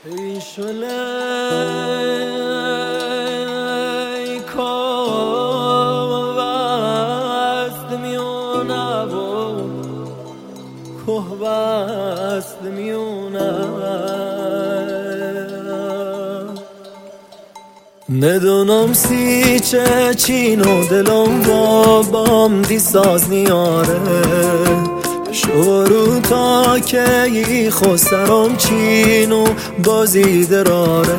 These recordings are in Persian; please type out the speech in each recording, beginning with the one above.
ای شلی کوست میونه و کوست میونه ندونم سی چه چینو دلم بابام دی ساز نیاره شورو تا که ای خسرم چینو بازی دراره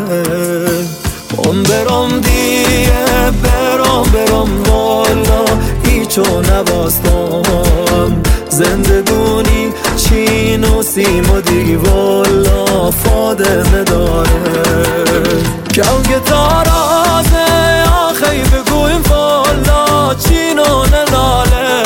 برام دیگه برام والا ایچو نباستم زندگونی چینو سیمو دی والا فاده نداره که تارازه آخی بگویم والا چینو نداره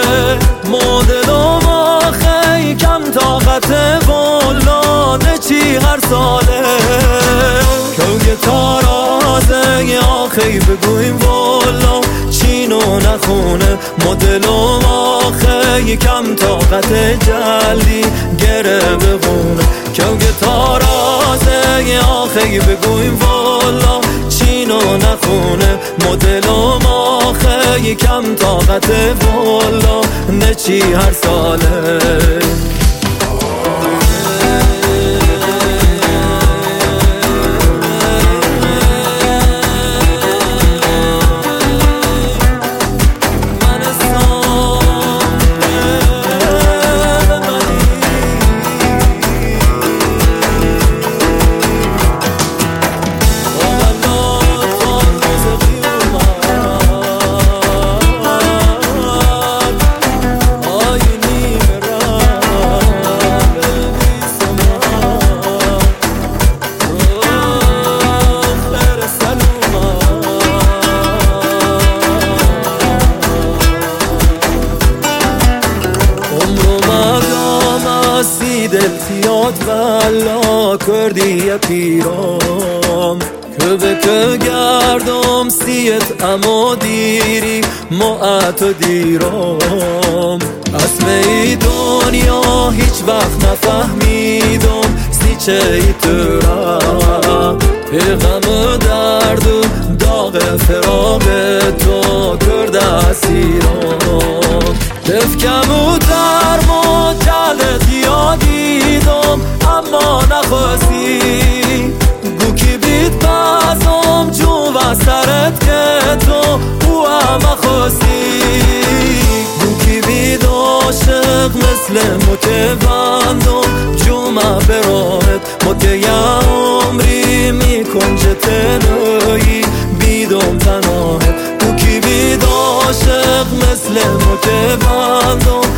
مدلم آخی کم طاقت والا نچی هر ساله که تارازه آخی بگویم والا چینو نخونه مدلم آخی کم طاقت جلی گره بخونه که تارازه آخی بگویم والا چینو نخونه مدلم آخی کم طاقت والا نچی هر ساله دلتیات والا کردی پیرام که به که گردم سیت اما دیری معت و دیرام اسمه دنیا هیچ وقت نفهمیدم سی چه ای ترا غم درد و داغ فراغ تو کرده اسیرام دفکم و درم و جلت یادیدم اما نخواستی گو کی بید بازم جو و سرت که تو او هم خواستی گو کی بید عاشق مثل متوندم جو ما براهت متیه عمری میکن چه تنهایی بیدم تنهایت گو کی بید عاشق مثل متوندم